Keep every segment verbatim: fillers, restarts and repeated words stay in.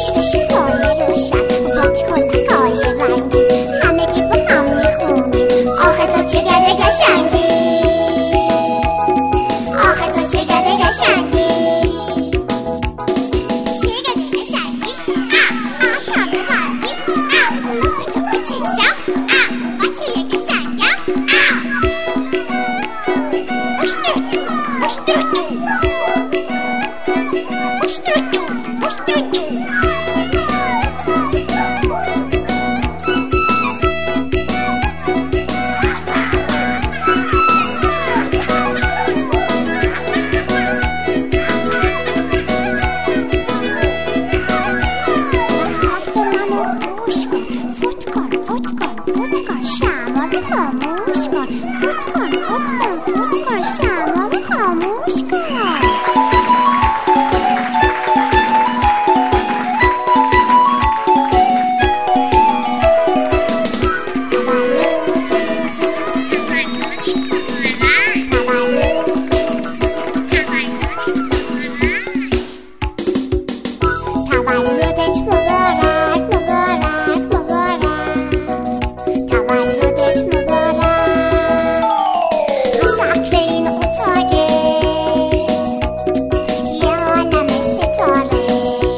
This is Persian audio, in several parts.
فشفش پای روشن بادی کلکای رنگی همگی با هم میخونیم آخه تو چه گله قشنگی آخه تو چه گله قشنگی چه گله قشنگی آه آه همه رنگی آه لپ تو به چشم آه بچه قشنگم آه پشترتون پشترتون پشترتون پشترتون خاموش کن فوت کن فوت کن فوت کن شما رو خاموش کن تولدت مبارک مبارک مبارک تولدت مبارک رو سقف این اتاقه یه عالم ستاره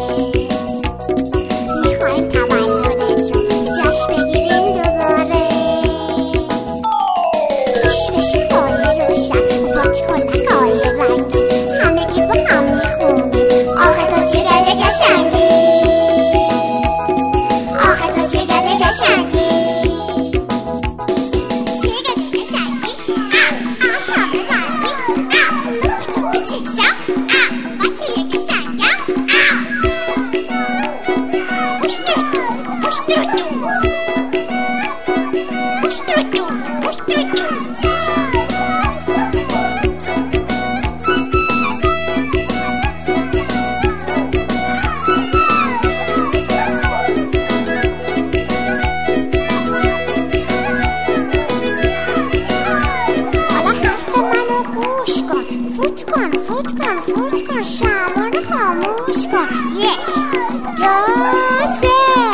میخوایم تولدت رو جشن بگیریم دوباره فشفش پای روشن بادی کلکای رنگی همگی با هم میخونیم آخه تو چه گله قشنگی آخه تو چه گله قشنگی چه گله قشنگی آه آه همه رنگی آه لپ تو به چشم آه بچه قشنگم آه پشترتون پشترتون پشترتون پشترتون فوت کن فوت کن فوت کن شما رو خاموش کن یک دو سه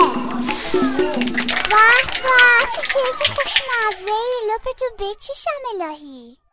واه واه چه کیک خوشمزه ای لپ تو بچشم الهی